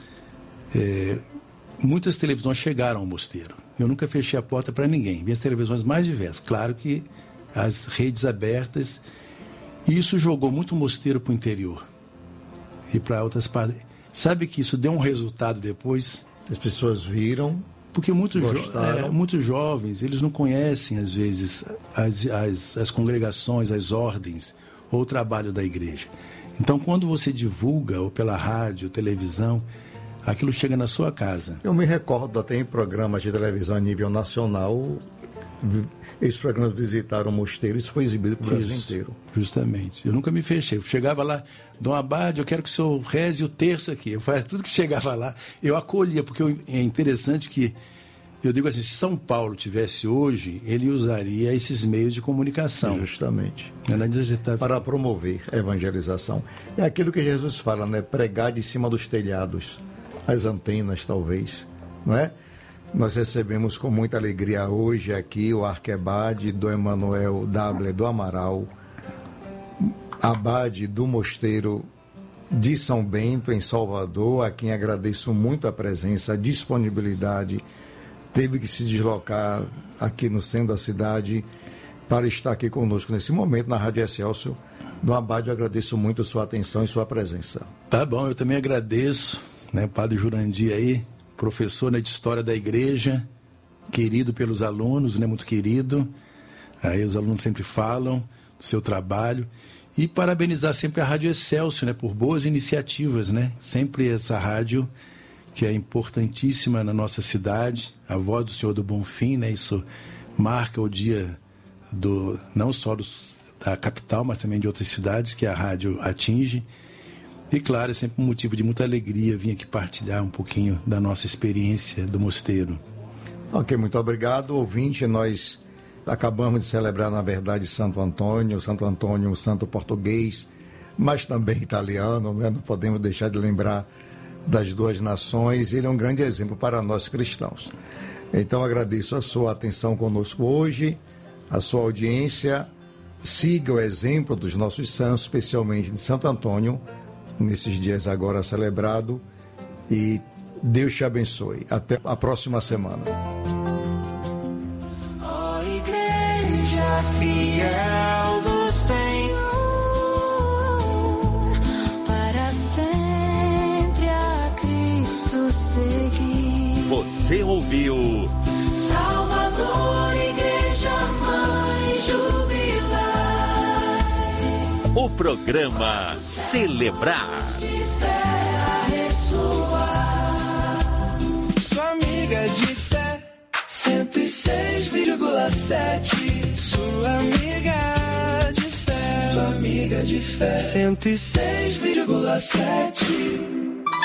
muitas televisões chegaram ao mosteiro. Eu nunca fechei a porta para ninguém, vi as televisões mais diversas. Claro que as redes abertas, e isso jogou muito o mosteiro para o interior e para outras partes. Sabe que isso deu um resultado depois? As pessoas viram, porque muitos jovens, eles não conhecem, às vezes, as congregações, as ordens ou o trabalho da igreja. Então, quando você divulga, ou pela rádio, televisão, aquilo chega na sua casa. Eu me recordo até em programas de televisão a nível nacional, esses programas visitaram o mosteiro, isso foi exibido para o Brasil inteiro. Justamente. Eu nunca me fechei. Eu chegava lá, Dom Abade, eu quero que o senhor reze o terço aqui. Eu fazia tudo que chegava lá, eu acolhia, porque é interessante que, eu digo assim, se São Paulo tivesse hoje, ele usaria esses meios de comunicação. Justamente. Para promover a evangelização. É aquilo que Jesus fala, né? Pregar de cima dos telhados, as antenas talvez, não é? Nós recebemos com muita alegria hoje aqui o arquebade do Emanuel W. do Amaral, abade do Mosteiro de São Bento, em Salvador, a quem agradeço muito a presença, a disponibilidade. Teve que se deslocar aqui no centro da cidade para estar aqui conosco nesse momento na Rádio Excelsior. Dom Abade, eu agradeço muito a sua atenção e sua presença. Tá bom, eu também agradeço, né, Padre Jurandir aí, professor, né, de História da Igreja, querido pelos alunos, né, muito querido. Aí os alunos sempre falam do seu trabalho. E parabenizar sempre a Rádio Excelsior, né, por boas iniciativas, né? Sempre essa rádio que é importantíssima na nossa cidade, a voz do Senhor do Bonfim, né? Isso marca o dia não só da capital, mas também de outras cidades que a rádio atinge. E claro, é sempre um motivo de muita alegria vir aqui partilhar um pouquinho da nossa experiência do mosteiro. Ok, muito obrigado, ouvinte. Nós acabamos de celebrar, na verdade, Santo Antônio, um santo português, mas também italiano, né? Não podemos deixar de lembrar das duas nações. Ele é um grande exemplo para nós cristãos. Então, agradeço a sua atenção conosco hoje, a sua audiência. Siga o exemplo dos nossos santos, especialmente de Santo Antônio, nesses dias agora celebrado, e Deus te abençoe. Até a próxima semana. Ó Igreja fiel do Senhor, para sempre a Cristo seguir. Você ouviu Salvador, Igreja Mãe Jubilar, o programa Celebrar. Sua amiga de fé, 106,7. Sua amiga de fé, sua amiga de fé, 106,7.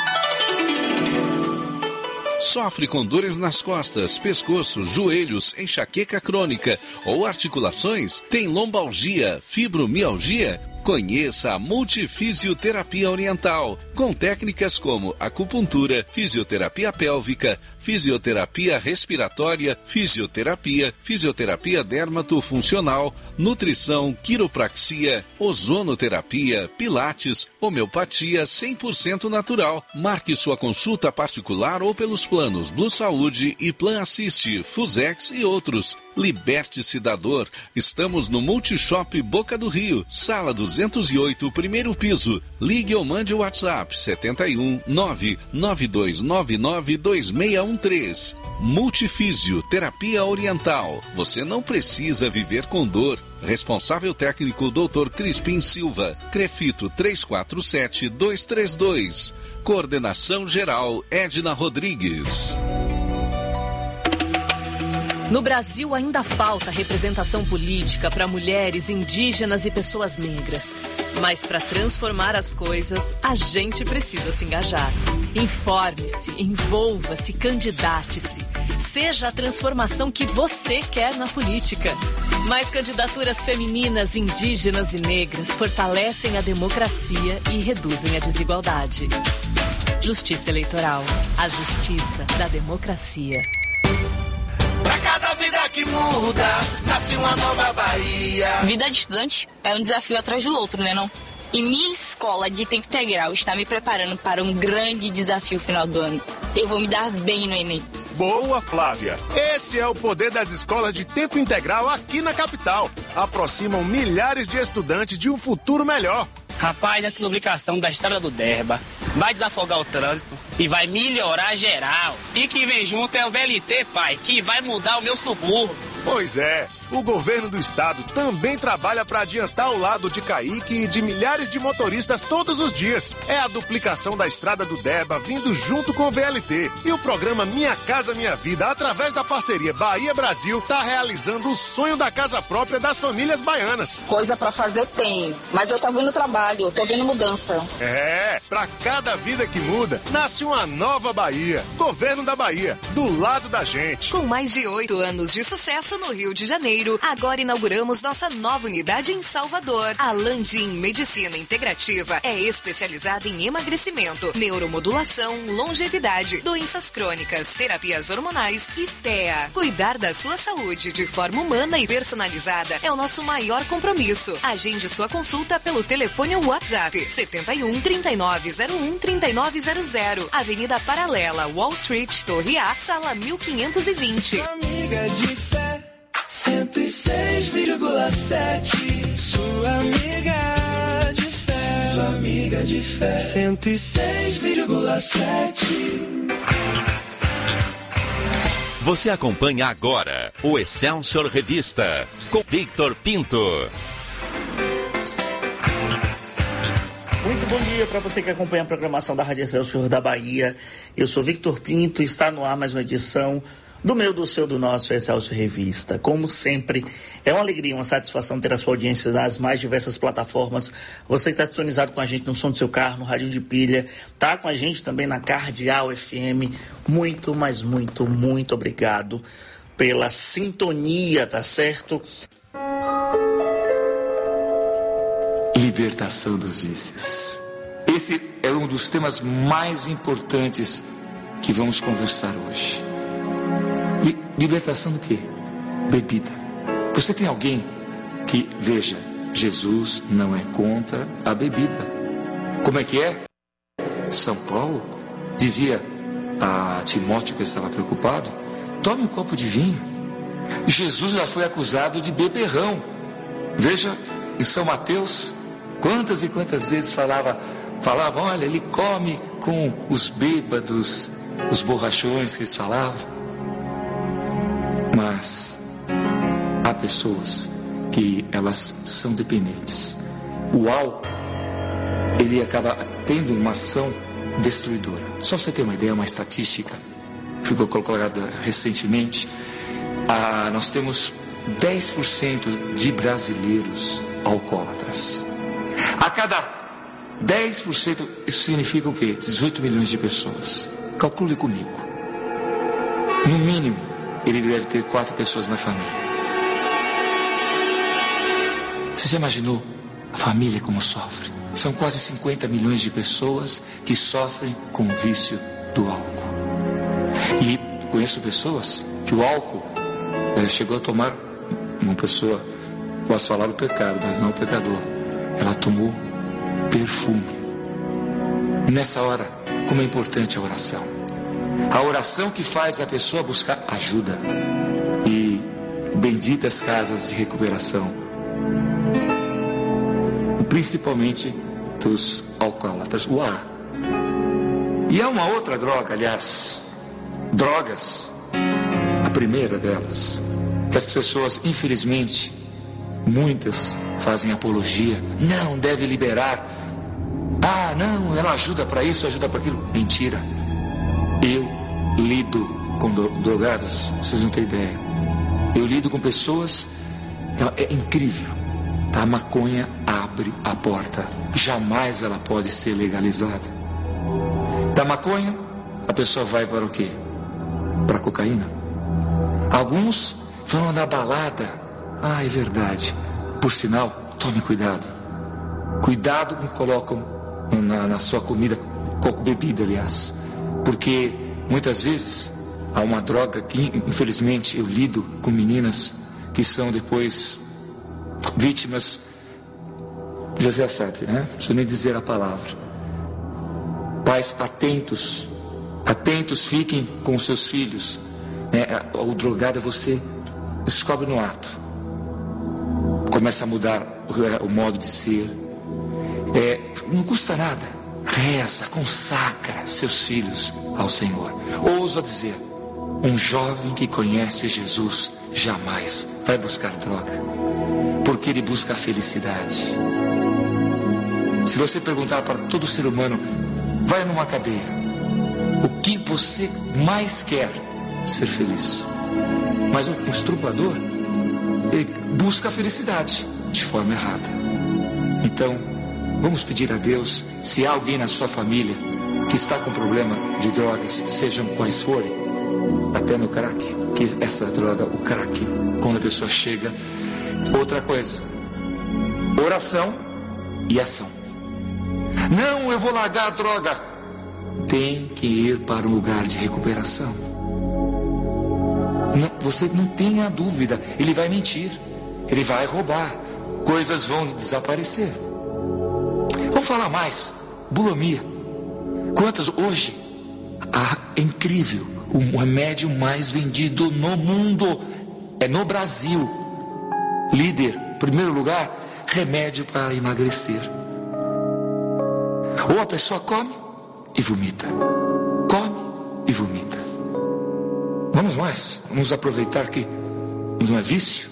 Sofre com dores nas costas, pescoço, joelhos, enxaqueca crônica ou articulações? Tem lombalgia, fibromialgia? Conheça a Multifisioterapia Oriental, com técnicas como acupuntura, fisioterapia pélvica, fisioterapia respiratória, fisioterapia dermatofuncional, nutrição, quiropraxia, ozonoterapia, pilates, homeopatia 100% natural. Marque sua consulta particular ou pelos planos Blue Saúde e Plan Assiste, Fusex e outros. Liberte-se da dor. Estamos no Multishop Boca do Rio, sala 208, primeiro piso. Ligue ou mande o WhatsApp 71 99299 2613. Multifisioterapia Oriental. Você não precisa viver com dor. Responsável técnico Dr. Crispim Silva. Crefito 347232. Coordenação geral Edna Rodrigues. No Brasil ainda falta representação política para mulheres, indígenas e pessoas negras. Mas para transformar as coisas, a gente precisa se engajar. Informe-se, envolva-se, candidate-se. Seja a transformação que você quer na política. Mais candidaturas femininas, indígenas e negras fortalecem a democracia e reduzem a desigualdade. Justiça Eleitoral. A justiça da democracia. Pra cada vida que muda, nasce uma nova Bahia. Vida de estudante é um desafio atrás do outro, né não? E minha escola de tempo integral está me preparando para um grande desafio final do ano. Eu vou me dar bem no Enem. Boa, Flávia. Esse é o poder das escolas de tempo integral aqui na capital. Aproximam milhares de estudantes de um futuro melhor. Rapaz, essa duplicação da estrada do Derba vai desafogar o trânsito e vai melhorar geral. E que vem junto é o VLT, pai, que vai mudar o meu subúrbio. Pois é, o governo do estado também trabalha para adiantar o lado de Caíque e de milhares de motoristas todos os dias. É a duplicação da estrada do Derba vindo junto com o VLT. E o programa Minha Casa Minha Vida, através da parceria Bahia-Brasil, está realizando o sonho da casa própria das famílias baianas. Coisa pra fazer tem, mas eu tô vendo trabalho, eu tô vendo mudança. É, pra cada vida que muda, nasce uma nova Bahia. Governo da Bahia, do lado da gente. Com mais de 8 anos de sucesso no Rio de Janeiro, agora inauguramos nossa nova unidade em Salvador. A Landim Medicina Integrativa é especializada em emagrecimento, neuromodulação, longevidade, doenças crônicas, terapias hormonais e TEA. Cuidar da sua saúde de forma humana e personalizada é o nosso maior compromisso. Agende sua consulta pelo telefone ou WhatsApp 71 3901 3900, Avenida Paralela, Wall Street, Torre A, Sala 1520. Amiga de fé, 106,7. Sua amiga de fé, sua amiga de fé, 106,7. Você acompanha agora o Excelsior Revista com Victor Pinto. Muito bom dia para você que acompanha a programação da Rádio Excelsior da Bahia. Eu sou Victor Pinto e está no ar mais uma edição do meu, do seu, do nosso Excelsior Revista. Como sempre, é uma alegria, uma satisfação ter a sua audiência nas mais diversas plataformas. Você que está sintonizado com a gente no som do seu carro, no rádio de pilha, tá com a gente também na Cardeal FM. Muito, mas muito, muito obrigado pela sintonia, tá certo? Libertação dos vícios. Esse é um dos temas mais importantes que vamos conversar hoje. Libertação do quê? Bebida. Você tem alguém que, veja, Jesus não é contra a bebida. Como é que é? São Paulo dizia a Timóteo, que estava preocupado, tome um copo de vinho. Jesus já foi acusado de beberrão. Veja, em São Mateus, quantas e quantas vezes falavam, olha, ele come com os bêbados, os borrachões que eles falavam. Mas há pessoas que elas são dependentes. O álcool, ele acaba tendo uma ação destruidora. Só para você ter uma ideia, uma estatística ficou colocada recentemente. Nós temos 10% de brasileiros alcoólatras. A cada 10%, isso significa o quê? 18 milhões de pessoas. Calcule comigo. No mínimo, ele deve ter 4 pessoas na família. Você já imaginou a família como sofre? São quase 50 milhões de pessoas que sofrem com o vício do álcool. E conheço pessoas que o álcool chegou a tomar. Uma pessoa, posso falar o pecado, mas não o pecador. Ela tomou perfume. E nessa hora, como é importante a oração. A oração que faz a pessoa buscar ajuda. E benditas casas de recuperação, principalmente dos alcoólatras. Uau! E há uma outra droga, aliás, drogas, a primeira delas, que as pessoas, infelizmente, muitas fazem apologia. Não, deve liberar. Ah, não, ela ajuda para isso, ajuda para aquilo. Mentira. Eu lido com drogados, vocês não têm ideia. Eu lido com pessoas, é incrível. A maconha abre a porta. Jamais ela pode ser legalizada. Da maconha, a pessoa vai para o quê? Para a cocaína. Alguns vão na balada. Ah, é verdade. Por sinal, tome cuidado. Cuidado com o que colocam na sua comida, com bebida, aliás. Porque muitas vezes há uma droga que, infelizmente, eu lido com meninas que são depois vítimas. Já sabe, né? Não preciso nem dizer a palavra. Pais, atentos. Atentos, fiquem com os seus filhos. O drogado você descobre no ato. Começa a mudar o modo de ser. Não custa nada. Reza, consagra seus filhos ao Senhor. Ouso a dizer, um jovem que conhece Jesus jamais vai buscar droga, porque ele busca a felicidade. Se você perguntar para todo ser humano, vai numa cadeia, o que você mais quer? Ser feliz. Mas o estrupador, ele busca a felicidade de forma errada. Então, vamos pedir a Deus, se há alguém na sua família que está com problema de drogas, sejam quais forem, até no crack, que essa droga, o crack, quando a pessoa chega. Outra coisa, oração e ação. Não, eu vou largar a droga. Tem que ir para um lugar de recuperação. Não, você não tenha dúvida, ele vai mentir, ele vai roubar, coisas vão desaparecer. Vamos falar mais, bulimia. Quantas hoje? É incrível, o remédio mais vendido no mundo é no Brasil. Líder, primeiro lugar, remédio para emagrecer. Ou a pessoa come e vomita. Come e vomita. Vamos mais, vamos aproveitar que não é vício.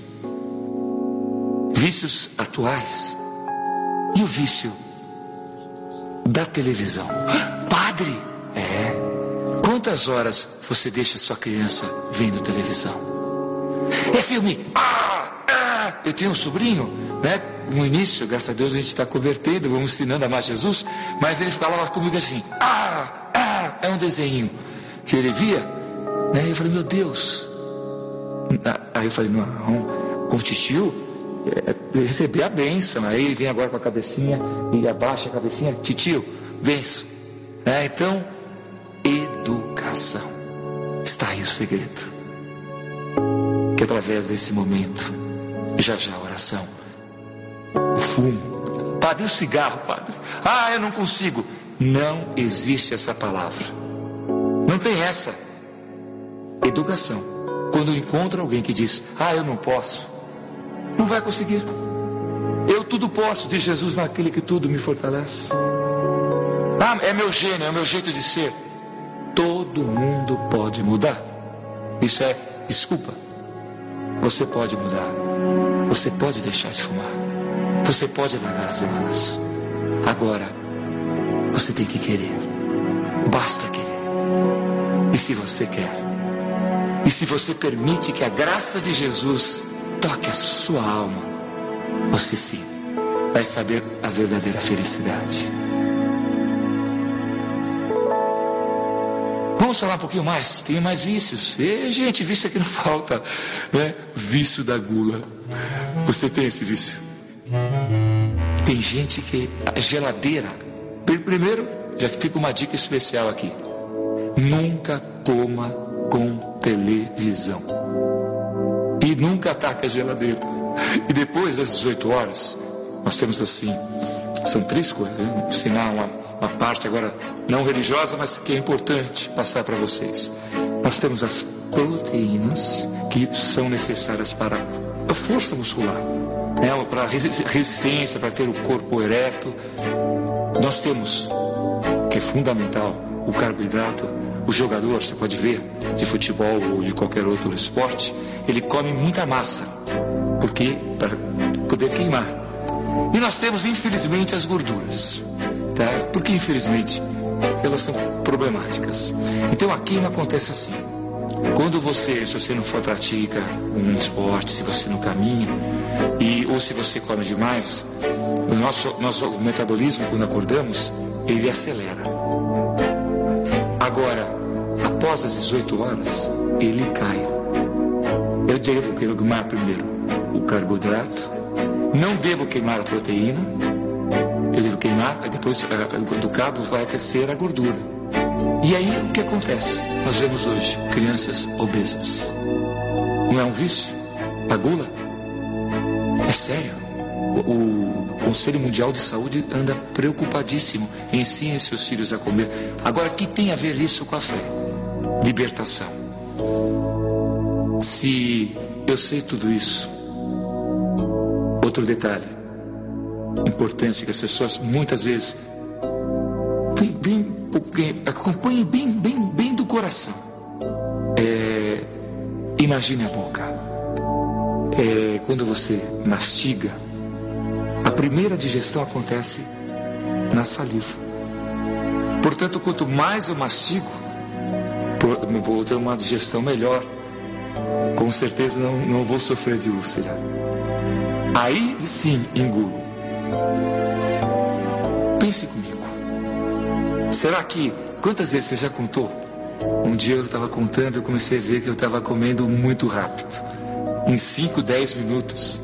Vícios atuais. E o vício da televisão. Padre, quantas horas você deixa sua criança vendo televisão? É filme. Eu tenho um sobrinho, né? No início, graças a Deus, a gente está convertendo, vamos ensinando a amar Jesus, mas ele falava comigo assim, é um desenho que ele via, né? Eu falei, meu Deus. Aí eu falei, não, com o titio, receber a bênção. Aí ele vem agora com a cabecinha e abaixa a cabecinha, titio, bênção. Então, educação. Está aí o segredo. Que através desse momento, já a oração, o fumo, padre, o cigarro, padre. Eu não consigo. Não existe essa palavra. Não tem essa. Educação. Quando encontra alguém que diz, eu não posso, não vai conseguir. Eu tudo posso, diz Jesus, naquele que tudo me fortalece. É meu gênio, é meu jeito de ser. Todo mundo pode mudar. Isso é desculpa. Você pode mudar. Você pode deixar de fumar. Você pode largar as drogas. Agora, você tem que querer. Basta querer. E se você quer, e se você permite que a graça de Jesus toque a sua alma, você sim vai saber a verdadeira felicidade. Vamos falar um pouquinho mais. Tem mais vícios. Gente, vício aqui não falta, né? Vício da gula. Você tem esse vício? Tem gente que a geladeira. Primeiro, já fica uma dica especial aqui. Nunca coma com televisão. E nunca ataque a geladeira. E depois das 18 horas, nós temos assim, são 3 coisas, né? Vou ensinar uma parte agora não religiosa, mas que é importante passar para vocês. Nós temos as proteínas que são necessárias para a força muscular, né? Para resistência, para ter o corpo ereto. Nós temos, que é fundamental, o carboidrato. O jogador, você pode ver, de futebol ou de qualquer outro esporte, ele come muita massa, porque para poder queimar. E nós temos, infelizmente, as gorduras, tá? Porque, infelizmente, elas são problemáticas. Então, a queima acontece assim. Quando se você não pratica um esporte, se você não caminha, ou se você come demais, o nosso metabolismo, quando acordamos, ele acelera. Agora, após as 18 horas, ele cai. Eu devo queimar primeiro o carboidrato, não devo queimar a proteína, eu devo queimar, depois do cabo vai aquecer a gordura. E aí o que acontece? Nós vemos hoje crianças obesas. Não é um vício? A gula? É sério. O Conselho Mundial de Saúde anda preocupadíssimo. Ensine seus filhos a comer. Agora, o que tem a ver isso com a fé? Libertação. Se eu sei tudo isso, outro detalhe importante que as pessoas muitas vezes acompanhem bem do coração. Imagine a boca. Quando você mastiga, a primeira digestão acontece na saliva. Portanto, quanto mais eu mastigo, vou ter uma digestão melhor. Com certeza não vou sofrer de úlcera. Aí sim engulo. Pense comigo. Será que, quantas vezes você já contou? Um dia eu estava contando e comecei a ver que eu estava comendo muito rápido. Em 5, 10 minutos.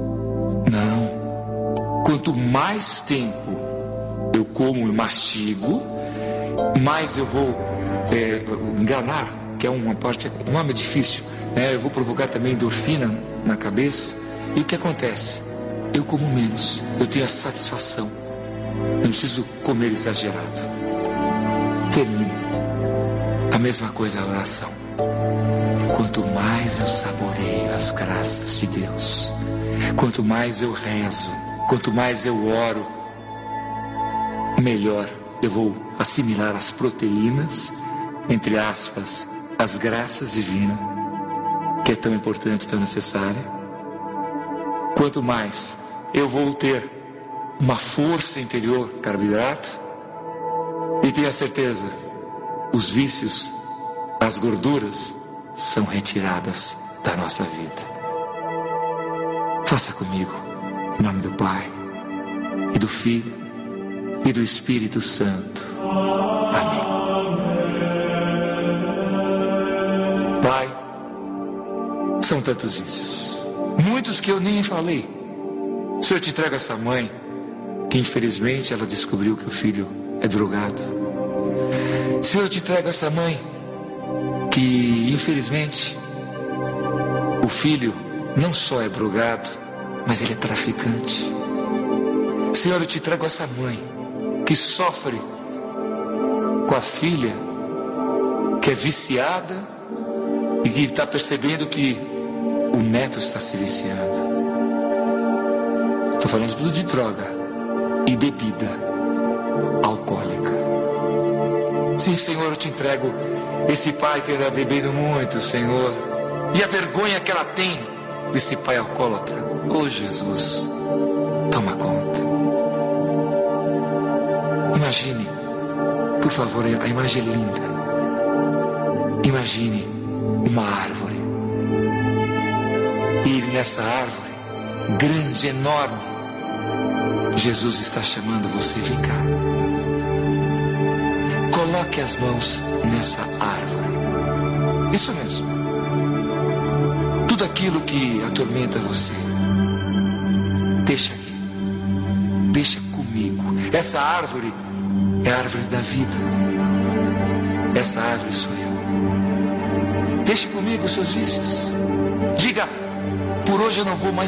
Não. Quanto mais tempo eu como e mastigo, mais eu vou enganar, que é uma parte, um nome difícil, né? Eu vou provocar também endorfina na cabeça. E o que acontece? Eu como menos, eu tenho a satisfação. Não preciso comer exagerado. Termino. A mesma coisa a oração. Quanto mais eu saboreio as graças de Deus, quanto mais eu rezo, quanto mais eu oro, melhor eu vou assimilar as proteínas, entre aspas, as graças divinas, que é tão importante, tão necessária. Quanto mais eu vou ter uma força interior, carboidrato, e tenha certeza, os vícios, as gorduras são retiradas da nossa vida. Faça comigo, em nome do Pai, e do Filho, e do Espírito Santo. Amém. Pai, são tantos vícios, muitos que eu nem falei. O Senhor te entrega essa mãe, que infelizmente ela descobriu que o filho é drogado. O Senhor te entrega essa mãe, que infelizmente o filho não só é drogado, mas ele é traficante. Senhor, eu te entrego essa mãe que sofre com a filha que é viciada e que está percebendo que o neto está se viciando. Estou falando tudo de droga e bebida alcoólica. Sim, Senhor, eu te entrego esse pai que anda bebendo muito, Senhor, e a vergonha que ela tem desse pai alcoólatra. Oh, Jesus, toma conta. Imagine, por favor, a imagem é linda. Imagine uma árvore. E nessa árvore, grande, enorme, Jesus está chamando você, vem cá. Coloque as mãos nessa árvore. Isso mesmo. Tudo aquilo que atormenta você, deixa aqui. Deixa comigo. Essa árvore é a árvore da vida. Essa árvore sou eu. Deixe comigo os seus vícios. Diga, por hoje eu não vou mais